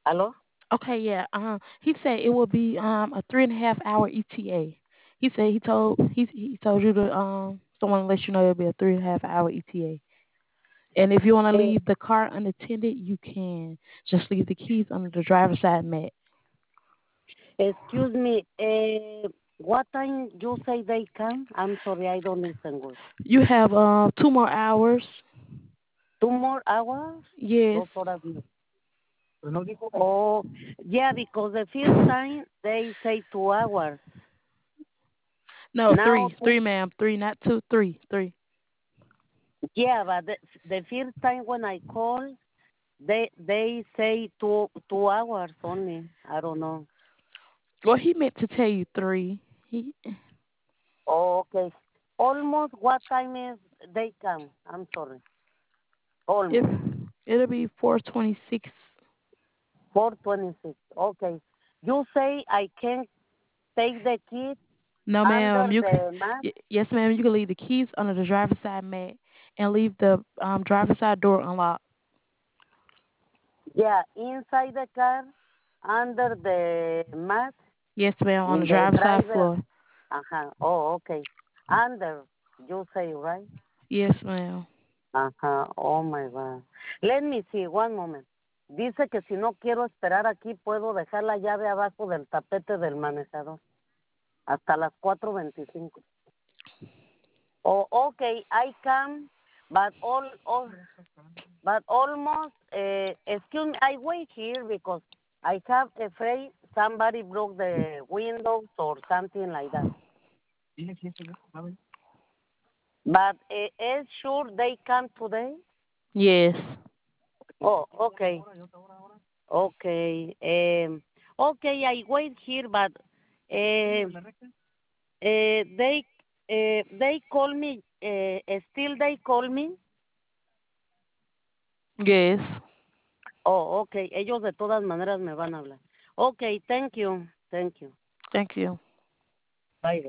¿Aló? Okay, yeah. He said it will be a 3.5 hour ETA. He said he told you to someone to let you know it'll be a 3.5 hour ETA. And if you want to Eh, leave the car unattended, you can. Just leave the keys under the driver's side mat. excuse me. What time you say they come? I'm sorry, I don't listen good. You have 2 more hours. 2 more hours? Yes. 2 horas más. Oh, yeah, because the first time they say 2 hours. No, Now, three. Three, ma'am. Three, not two. Three. Three. yeah, but the first time when I call, they say two hours only. I don't know. Well, he meant to tell you three. He Oh, okay. Almost what time is they come? I'm sorry. if Almost it'll be 4:26. 4:26. Okay. You say I can take the kids No, ma'am. under the mat? Yes, ma'am. You can leave the keys under the driver's side mat and leave the driver's side door unlocked. Yeah, inside the car, under the mat, Yes, ma'am. On in the the driver's side driver. floor. Uh-huh. Oh, okay. Under, you say, right? Yes, ma'am. Ajá. Oh, my God. Let me see, one moment. Dice que si no quiero esperar aquí, puedo dejar la llave abajo del tapete del manejador hasta las 4:25. Oh, okay, I come, but but almost, excuse me, I wait here because I have afraid somebody broke the windows or something like that. But is sure they come today? Yes. Oh, okay, okay. Okay, I wait here, but they call me. Still they call me. Yes. Oh, okay. Ellos de todas maneras me van a hablar. Okay, thank you, thank you. Thank you. Bye.